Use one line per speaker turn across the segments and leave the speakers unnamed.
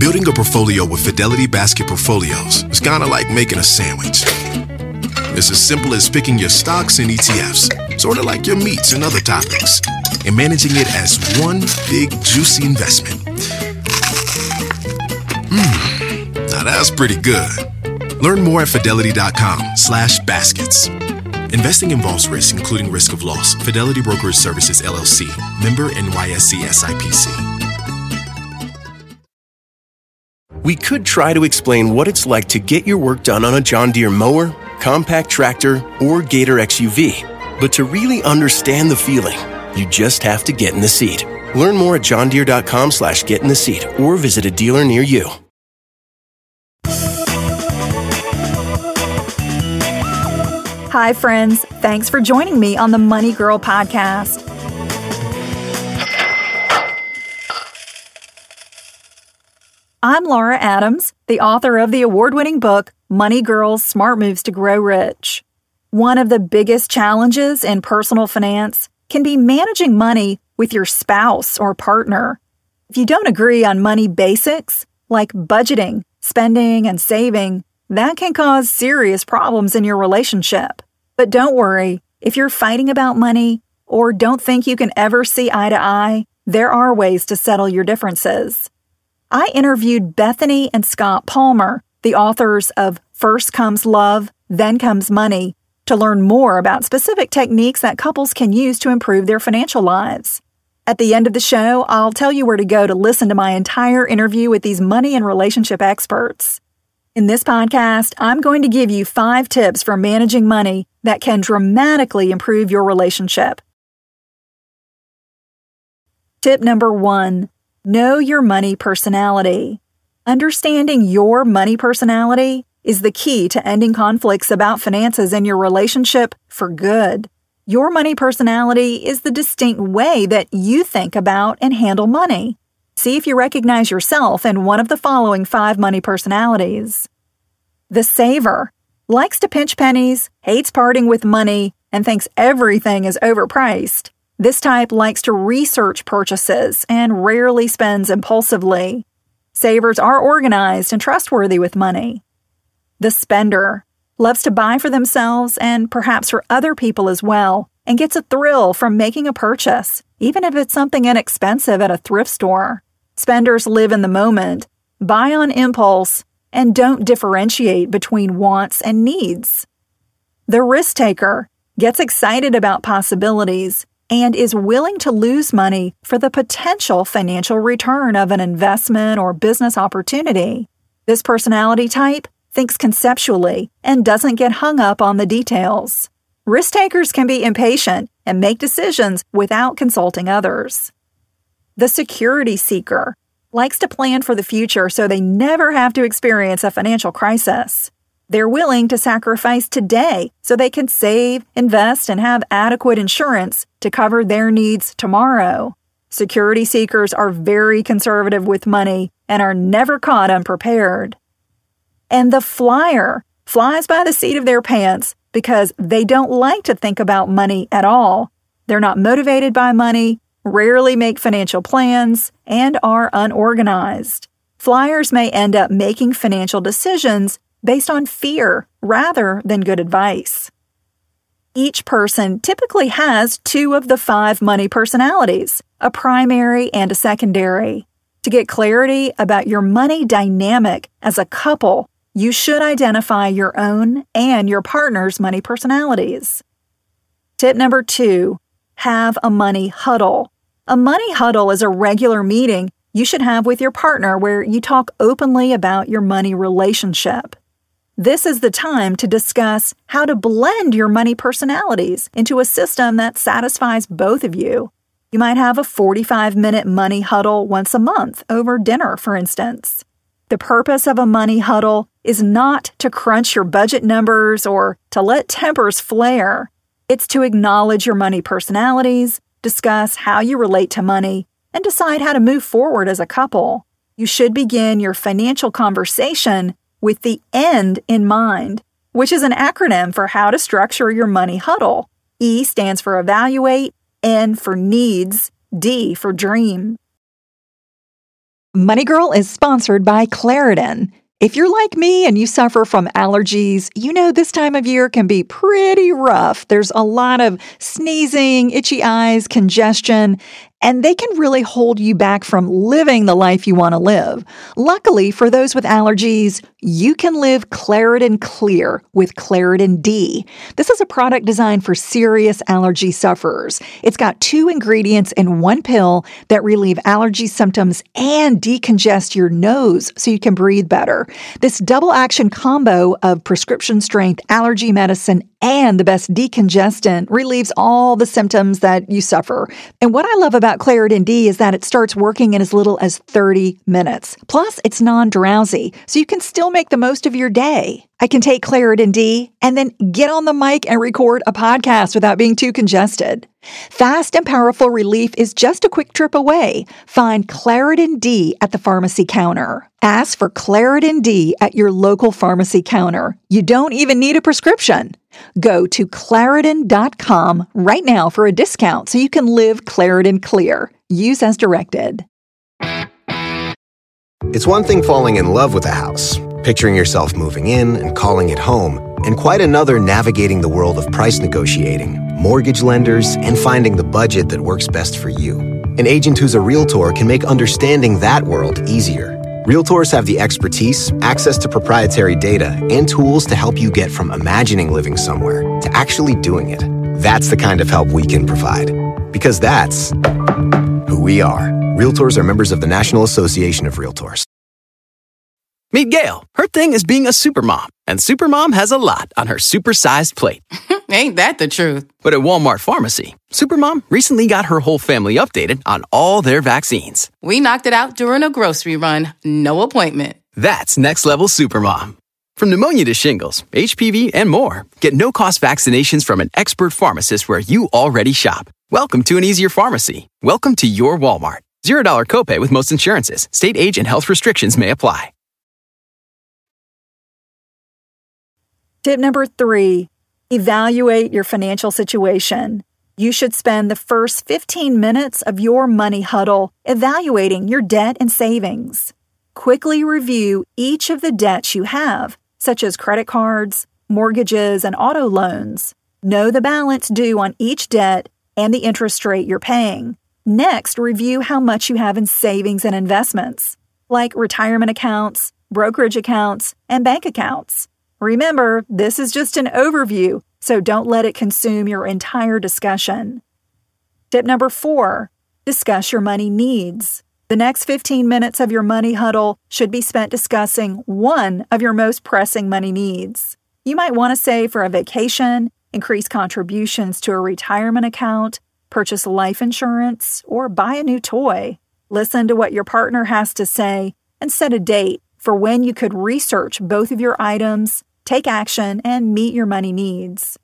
Building a portfolio with Fidelity Basket Portfolios is kind of like making a sandwich. It's as simple as picking your stocks and ETFs, sort of like your meats and other toppings, and managing it as one big, juicy investment. Now that's pretty good. Learn more at fidelity.com/baskets. Investing involves risk, including risk of loss. Fidelity Brokerage Services, LLC. Member NYSE SIPC.
We could try to explain what it's like to get your work done on a John Deere mower, compact tractor, or Gator XUV. But to really understand the feeling, you just have to get in the seat. Learn more at johndeere.com/get-in-the-seat or visit a dealer near you.
Hi, friends. Thanks for joining me on the Money Girl podcast. I'm Laura Adams, the author of the award-winning book, Money Girls, Smart Moves to Grow Rich. One of the biggest challenges in personal finance can be managing money with your spouse or partner. If you don't agree on money basics, like budgeting, spending, and saving, that can cause serious problems in your relationship. But don't worry, if you're fighting about money or don't think you can ever see eye to eye, there are ways to settle your differences. I interviewed Bethany and Scott Palmer, the authors of First Comes Love, Then Comes Money, to learn more about specific techniques that couples can use to improve their financial lives. At the end of the show, I'll tell you where to go to listen to my entire interview with these money and relationship experts. In this podcast, I'm going to give you 5 tips for managing money that can dramatically improve your relationship. Tip number 1. Know your money personality. Understanding your money personality is the key to ending conflicts about finances in your relationship for good. Your money personality is the distinct way that you think about and handle money. See if you recognize yourself in one of the following 5 money personalities. The saver likes to pinch pennies, hates parting with money, and thinks everything is overpriced. This type likes to research purchases and rarely spends impulsively. Savers are organized and trustworthy with money. The spender loves to buy for themselves and perhaps for other people as well, and gets a thrill from making a purchase, even if it's something inexpensive at a thrift store. Spenders live in the moment, buy on impulse, and don't differentiate between wants and needs. The risk taker gets excited about possibilities and is willing to lose money for the potential financial return of an investment or business opportunity. This personality type thinks conceptually and doesn't get hung up on the details. Risk takers can be impatient and make decisions without consulting others. The security seeker likes to plan for the future so they never have to experience a financial crisis. They're willing to sacrifice today so they can save, invest, and have adequate insurance to cover their needs tomorrow. Security seekers are very conservative with money and are never caught unprepared. And the flyer flies by the seat of their pants because they don't like to think about money at all. They're not motivated by money, rarely make financial plans, and are unorganized. Flyers may end up making financial decisions based on fear rather than good advice. Each person typically has 2 of the 5 money personalities, a primary and a secondary. To get clarity about your money dynamic as a couple, you should identify your own and your partner's money personalities. Tip number 2, have a money huddle. A money huddle is a regular meeting you should have with your partner where you talk openly about your money relationship. This is the time to discuss how to blend your money personalities into a system that satisfies both of you. You might have a 45-minute money huddle once a month over dinner, for instance. The purpose of a money huddle is not to crunch your budget numbers or to let tempers flare. It's to acknowledge your money personalities, discuss how you relate to money, and decide how to move forward as a couple. You should begin your financial conversation with the end in mind, which is an acronym for how to structure your money huddle. E stands for evaluate, N for needs, D for dream. Money Girl is sponsored by Claritin. If you're like me and you suffer from allergies, you know this time of year can be pretty rough. There's a lot of sneezing, itchy eyes, congestion, and they can really hold you back from living the life you want to live. Luckily, for those with allergies, you can live Claritin Clear with Claritin D. This is a product designed for serious allergy sufferers. It's got 2 ingredients in one pill that relieve allergy symptoms and decongest your nose so you can breathe better. This double action combo of prescription strength allergy medicine and the best decongestant relieves all the symptoms that you suffer. And what I love about Claritin D is that it starts working in as little as 30 minutes. Plus, it's non-drowsy, so you can still make the most of your day. I can take Claritin D and then get on the mic and record a podcast without being too congested. Fast and powerful relief is just a quick trip away. Find Claritin D at the pharmacy counter. Ask for Claritin D at your local pharmacy counter. You don't even need a prescription. Go to Claritin.com right now for a discount so you can live Claritin Clear. Use as directed.
It's one thing falling in love with a house, picturing yourself moving in and calling it home, and quite another navigating the world of price negotiating, mortgage lenders, and finding the budget that works best for you. An agent who's a Realtor can make understanding that world easier. Realtors have the expertise, access to proprietary data, and tools to help you get from imagining living somewhere to actually doing it. That's the kind of help we can provide. Because that's who we are. Realtors are members of the National Association of Realtors.
Meet Gail. Her thing is being a supermom, and supermom has a lot on her supersized plate.
Ain't that the truth?
But at Walmart Pharmacy, supermom recently got her whole family updated on all their vaccines.
We knocked it out during a grocery run. No appointment.
That's next level supermom. From pneumonia to shingles, HPV, and more, get no-cost vaccinations from an expert pharmacist where you already shop. Welcome to an easier pharmacy. Welcome to your Walmart. $0 copay with most insurances. State age and health restrictions may apply.
Tip number 3, evaluate your financial situation. You should spend the first 15 minutes of your money huddle evaluating your debt and savings. Quickly review each of the debts you have, such as credit cards, mortgages, and auto loans. Know the balance due on each debt and the interest rate you're paying. Next, review how much you have in savings and investments, like retirement accounts, brokerage accounts, and bank accounts. Remember, this is just an overview, so don't let it consume your entire discussion. Tip number 4, discuss your money needs. The next 15 minutes of your money huddle should be spent discussing one of your most pressing money needs. You might want to save for a vacation, increase contributions to a retirement account, purchase life insurance, or buy a new toy. Listen to what your partner has to say and set a date for when you could research both of your items, take action, and meet your money needs.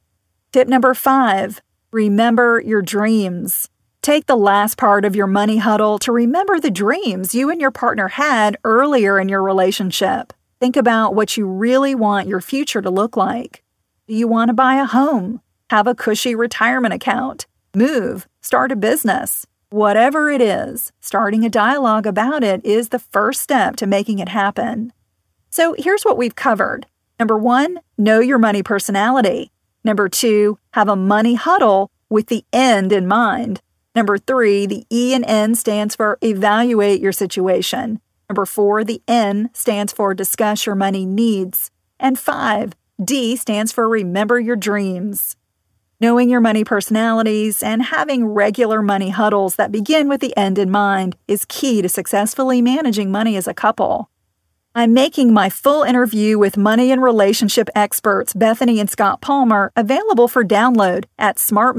Tip number 5, remember your dreams. Take the last part of your money huddle to remember the dreams you and your partner had earlier in your relationship. Think about what you really want your future to look like. Do you want to buy a home, have a cushy retirement account, move, start a business? Whatever it is, starting a dialogue about it is the first step to making it happen. So here's what we've covered. Number 1, know your money personality. Number 2, have a money huddle with the end in mind. Number 3, the E and N stands for evaluate your situation. Number 4, the N stands for discuss your money needs. And 5, D stands for remember your dreams. Knowing your money personalities and having regular money huddles that begin with the end in mind is key to successfully managing money as a couple. I'm making my full interview with money and relationship experts Bethany and Scott Palmer available for download at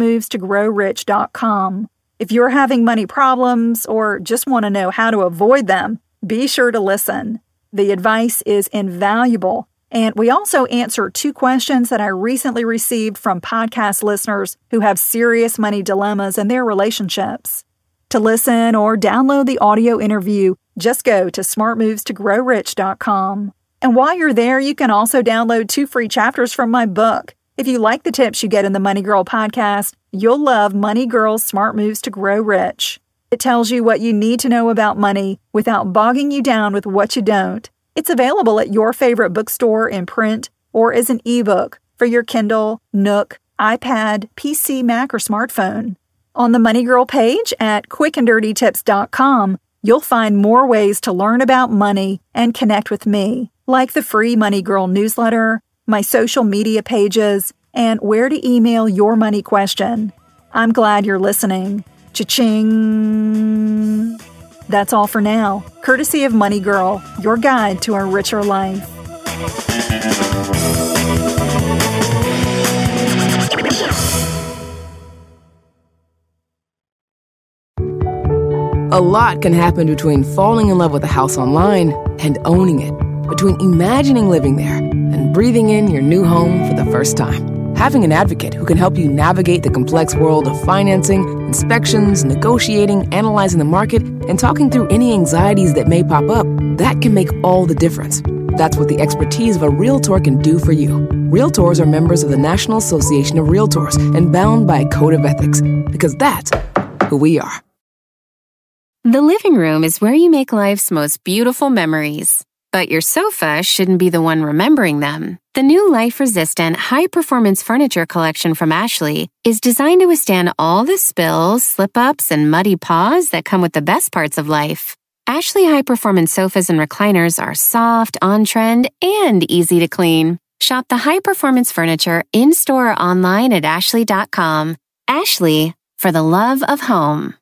smartmovestogrowrich.com. If you're having money problems or just want to know how to avoid them, be sure to listen. The advice is invaluable. And we also answer 2 questions that I recently received from podcast listeners who have serious money dilemmas in their relationships. To listen or download the audio interview, just go to smartmovestogrowrich.com. And while you're there, you can also download 2 free chapters from my book. If you like the tips you get in the Money Girl podcast, you'll love Money Girl's Smart Moves to Grow Rich. It tells you what you need to know about money without bogging you down with what you don't. It's available at your favorite bookstore in print or as an ebook for your Kindle, Nook, iPad, PC, Mac, or smartphone. On the Money Girl page at quickanddirtytips.com, you'll find more ways to learn about money and connect with me, like the free Money Girl newsletter, my social media pages, and where to email your money question. I'm glad you're listening. Cha-ching! That's all for now, courtesy of Money Girl, your guide to a richer life.
A lot can happen between falling in love with a house online and owning it, between imagining living there and breathing in your new home for the first time. Having an advocate who can help you navigate the complex world of financing, inspections, negotiating, analyzing the market, and talking through any anxieties that may pop up, that can make all the difference. That's what the expertise of a Realtor can do for you. Realtors are members of the National Association of Realtors and bound by a code of ethics, because that's who we are.
The living room is where you make life's most beautiful memories. But your sofa shouldn't be the one remembering them. The new life-resistant, high-performance furniture collection from Ashley is designed to withstand all the spills, slip-ups, and muddy paws that come with the best parts of life. Ashley high-performance sofas and recliners are soft, on-trend, and easy to clean. Shop the high-performance furniture in-store or online at ashley.com. Ashley, for the love of home.